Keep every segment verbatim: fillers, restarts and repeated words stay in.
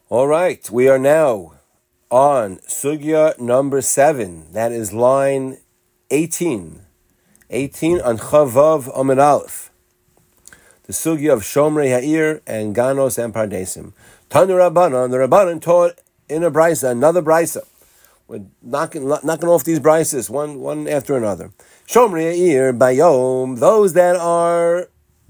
All right, we are now on Sugya number seven. That is line eighteen. eighteen on Chavav Amid Aleph. The Sugya of Shomrei Ha'ir and Ganos and Pardesim. Tanu Rabbanan, the Rabbanan taught in a brisa, another brisa. We're knocking, knocking off these brises, one, one after another. Shomrei Ha'ir, Bayom, those that are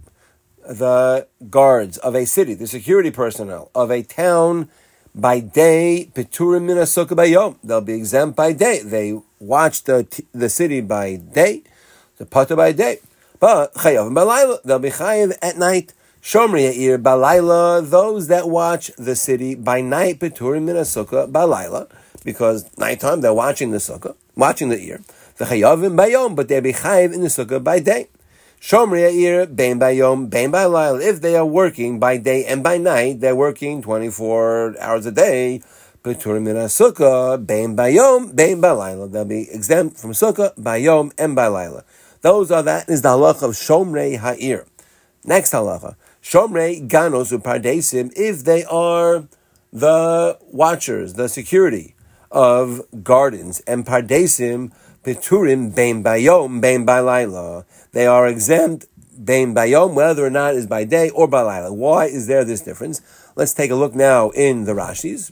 the guards of a city, the security personnel of a town by day, Peturim min sukkah bayom. They'll be exempt by day. They watch the the city by day, the pata by day. But chayav balayla, they'll be chayav at night. Shomrei ha'ir balayla, those that watch the city by night, Peturim min sukkah balayla, because nighttime they're watching the sukkah, watching the ear. The chayavim bayom, but they'll be chayav in the sukkah by day. Shomrei ha'ir bein bayom bein balayla. If they are working by day and by night, they're working twenty-four hours a day. Peturim min sukkah bein bayom bein balayla. They'll be exempt from sukkah bayom and balayla. Those are that is the halacha of Shomrei ha'ir. Next halacha, Shomrei ganos upardesim. If they are the watchers, the security of gardens and pardesim. Peturim bein bayom bein balayla. They are exempt bein bayom, whether or not is by day or balayla. Why is there this difference? Let's take a look now in the Rashis.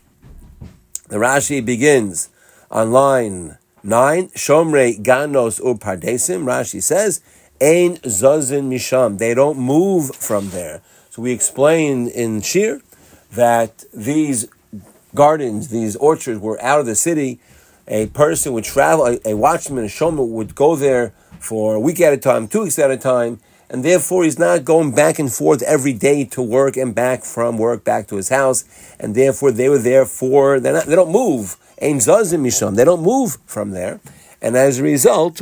The Rashi begins on line nine. Shomrei ganos upardesim. Rashi says, ein zozin misham. They don't move from there. So we explained in Shir that these gardens, these orchards, were out of the city. A person would travel, a, a watchman, a showman would go there for a week at a time, two weeks at a time, and therefore he's not going back and forth every day to work and back from work back to his house, and therefore they were there for, they're not, they don't move. Ein zazim misham, they don't move from there, and as a result,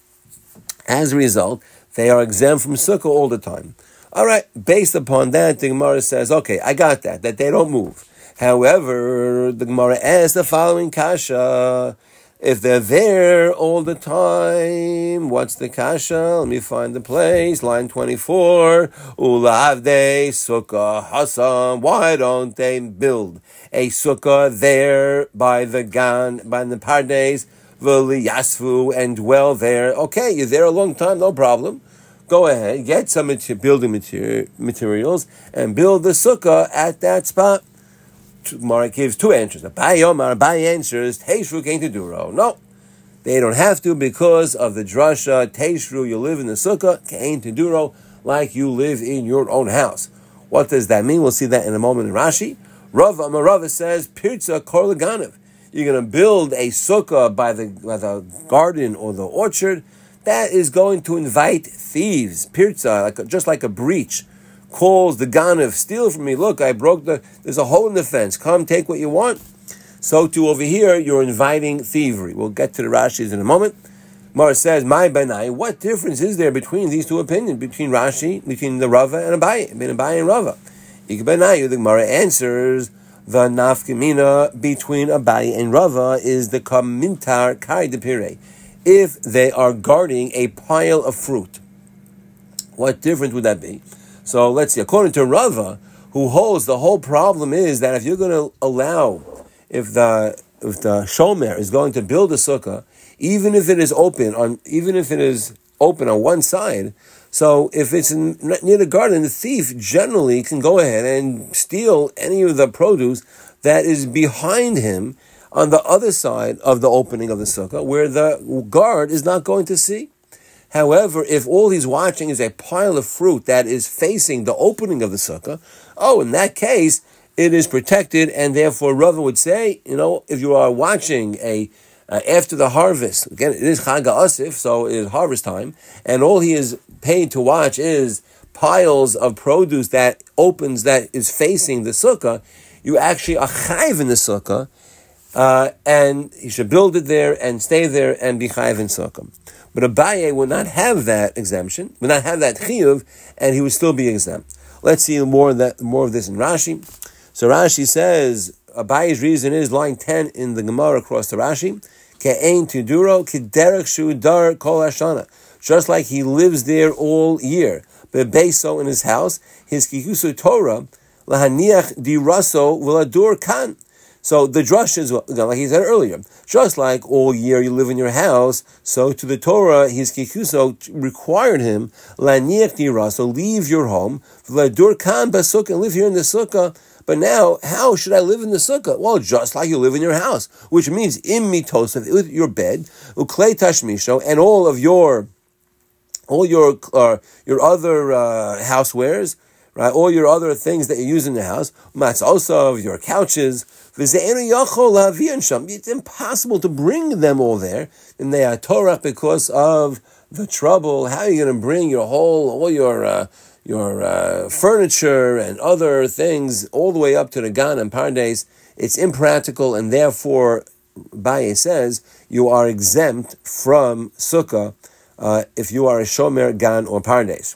as a result, they are exempt from sukkah all the time. All right, based upon that, the Gemara says, okay, I got that, that they don't move. However, the Gemara asks the following kasha: if they're there all the time, what's the kasha? Let me find the place. Line twenty-four. Ulavde sukkah hasam. Why don't they build a sukkah there by the gan, by the pardes, v'li yasvu, and dwell there? Okay, you're there a long time, no problem. Go ahead, get some building material, materials and build the sukkah at that spot. Gemara gives two answers. Abaye Omar, Abaye answers, Teishru came to Duro. No, they don't have to because of the drasha, Teishru, you live in the sukkah, came to Duro, like you live in your own house. What does that mean? We'll see that in a moment in Rashi. Rava Amarava says, Pirza Korlaganev. You're going to build a sukkah by the, by the garden or the orchard. That is going to invite thieves. Pirza, like a, just like a breach. Calls the Ganav, steal from me. Look, I broke the, there's a hole in the fence. Come take what you want. So too over here, you're inviting thievery. We'll get to the Rashis in a moment. Mara says, my Banai, what difference is there between these two opinions? Between Rashi, between the Rava and Abaye, between Abaye and Rava. Ik Banai, the Gemara answers, the nafkamina between Abaye and Rava is the kamintar kai depire. If they are guarding a pile of fruit, what difference would that be? So let's see, according to Rava, who holds the whole problem is that if you're going to allow, if the if the shomer is going to build a sukkah, even if it is open on, even if it is open on one side, so if it's in, near the garden, the thief generally can go ahead and steal any of the produce that is behind him on the other side of the opening of the sukkah, where the guard is not going to see. However, if all he's watching is a pile of fruit that is facing the opening of the sukkah, oh, in that case, it is protected, and therefore Rava would say, you know, if you are watching a uh, after the harvest, again, it is Chag HaAsif, so it is harvest time, and all he is paid to watch is piles of produce that opens, that is facing the sukkah, you actually are chayv in the sukkah, uh, and he should build it there and stay there and be chayv in sukkah. But Abaye would not have that exemption, would not have that chiyuv, and he would still be exempt. Let's see more of that, more of this in Rashi. So Rashi says Abaye's reason is line ten in the Gemara across the Rashi. Ke'ein tiduro kederek shu dar kol hashana. Just like he lives there all year, but beso in his house, his kikusu Torah, lahaniach di raso v'ladur kan. So the drush is, like he said earlier, just like all year you live in your house, so to the Torah, his kikuso required him, laniach dira, so leave your home, v'ladur kan basuk, and live here in the sukkah. But now, how should I live in the sukkah? Well, just like you live in your house, which means im mitosav, with your bed, uklei tashmisho, and all of your, all your, uh, your other uh, housewares, right? All your other things that you use in the house, matzosov, your couches. It's impossible to bring them all there, and they are Torah because of the trouble. How are you going to bring your whole, all your uh, your uh, furniture and other things all the way up to the Gan and Pardes? It's impractical, and therefore, Baye says you are exempt from Sukkah uh, if you are a Shomer, Gan, or Pardes.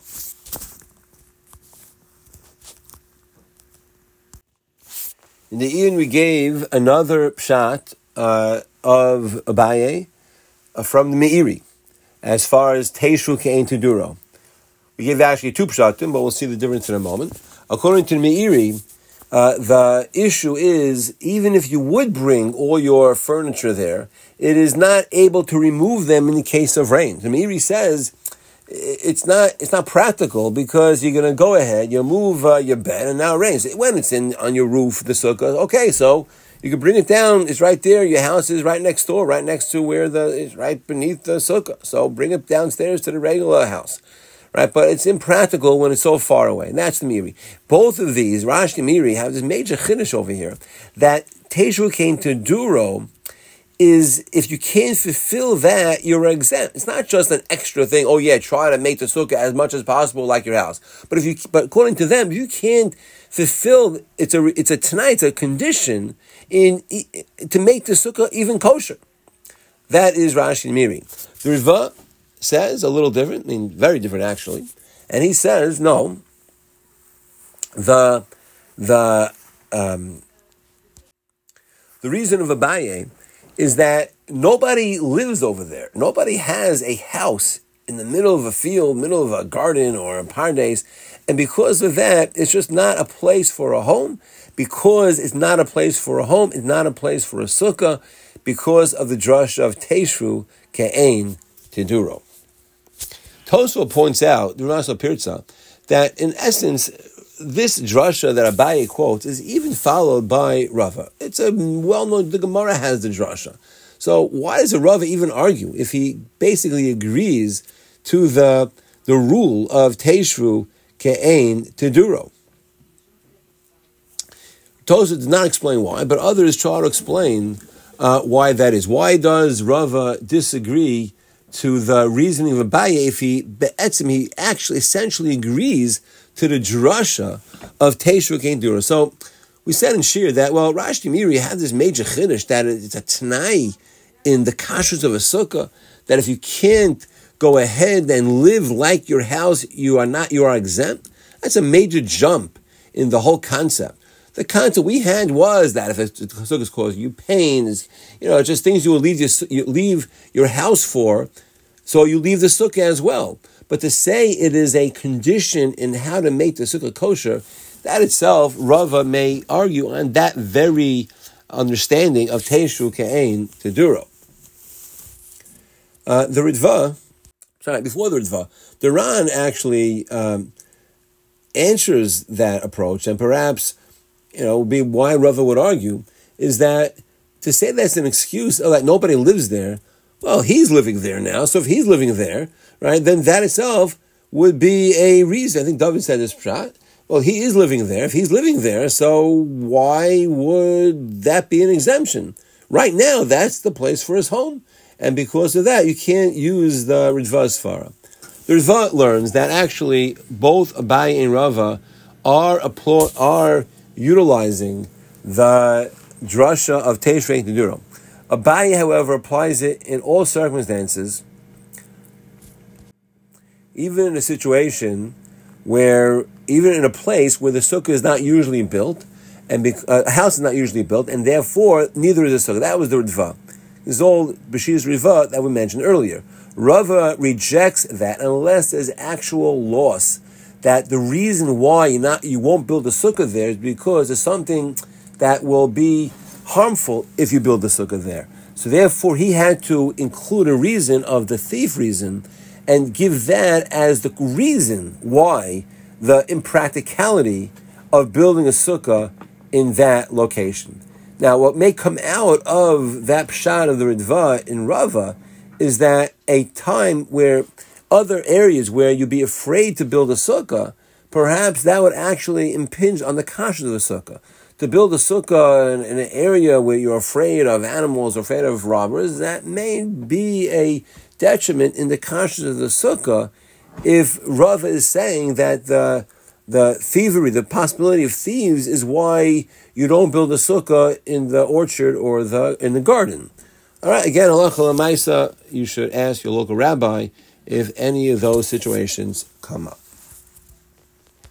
In the Ian, we gave another pshat uh, of Abaye uh, from the Meiri, as far as Teishu Ke'en Tuduro. We gave actually two pshatim, but we'll see the difference in a moment. According to the Meiri, uh, the issue is, even if you would bring all your furniture there, it is not able to remove them in the case of rain. The Meiri says, It's not it's not practical because you're going to go ahead, you move uh, your bed, and now it rains. When it's in on your roof, the sukkah, okay, so you can bring it down. It's right there. Your house is right next door, right next to where the it's right beneath the sukkah. So bring it downstairs to the regular house, right? But it's impractical when it's so far away. And that's the Meiri. Both of these, Rashi and Meiri, have this major chiddush over here that Teishu came to Duro. Is if you can't fulfill that, you're exempt. It's not just an extra thing. Oh yeah, try to make the sukkah as much as possible like your house. But if you, but according to them, you can't fulfill. It's a it's a tonight. It's a condition in to make the sukkah even kosher. That is Rashi and Meiri. The Riva says a little different. I mean, very different actually. And he says no. The the um, the reason of Abaye is that nobody lives over there. Nobody has a house in the middle of a field, middle of a garden or a pardes, and because of that, it's just not a place for a home. Because it's not a place for a home, it's not a place for a sukkah, because of the drush of Teishu Ke'en Tiduro. Tosfos points out, the Raso Pirza, that in essence, this drasha that Abaye quotes is even followed by Rava. It's a well-known, the Gemara has the drasha. So why does a Rava even argue if he basically agrees to the, the rule of Teishu Ke'en Tiduro? Tosfos does not explain why, but others try to explain uh, why that is. Why does Rava disagree to the reasoning of Abaye if he, be'etzim, he actually essentially agrees to the drasha of Teishu Ke'en Tiduro? So we said in Shir that, well, Rashi Meiri had this major chiddush that it's a t'nai in the kashrus of a sukkah, that if you can't go ahead and live like your house, you are not, you are exempt. That's a major jump in the whole concept. The concept we had was that if a sukkah is causing you pain, is, you know, just things you will leave your, you leave your house for, so you leave the sukkah as well. But to say it is a condition in how to make the sukkah kosher, that itself, Rava may argue on that very understanding of Teishu Ke'en Tiduro. Uh, the Ritva, sorry, before the Ritva, the Ran actually um, answers that approach, and perhaps, you know, be why Rava would argue, is that to say that's an excuse, or that nobody lives there, well, he's living there now, so if he's living there, right, then that itself would be a reason. I think David said this pshat. Well, he is living there. If he's living there, so why would that be an exemption? Right now, that's the place for his home. And because of that, you can't use the Ritva Svara. The Ritva learns that actually both Abaye and Rava are applaud, are utilizing the drasha of Teishu Ke'en Tiduro. Abaye, however, applies it in all circumstances, even in a situation where, even in a place where the sukkah is not usually built, and be, uh, a house is not usually built, and therefore neither is a sukkah. That was the Ritva. This is all Bashir's Riva that we mentioned earlier. Rava rejects that unless there's actual loss that the reason why you not you won't build a sukkah there is because there's something that will be harmful if you build a sukkah there. So therefore, he had to include a reason of the thief reason and give that as the reason why the impracticality of building a sukkah in that location. Now, what may come out of that pshat of the Ritva in Rava is that a time where other areas where you'd be afraid to build a sukkah, perhaps that would actually impinge on the kashrut of the sukkah. To build a sukkah in, in an area where you're afraid of animals or afraid of robbers, that may be a detriment in the kashrut of the sukkah if Rava is saying that the the thievery, the possibility of thieves is why you don't build a sukkah in the orchard or the in the garden. All right, again, halacha l'maisa, you should ask your local rabbi if any of those situations come up.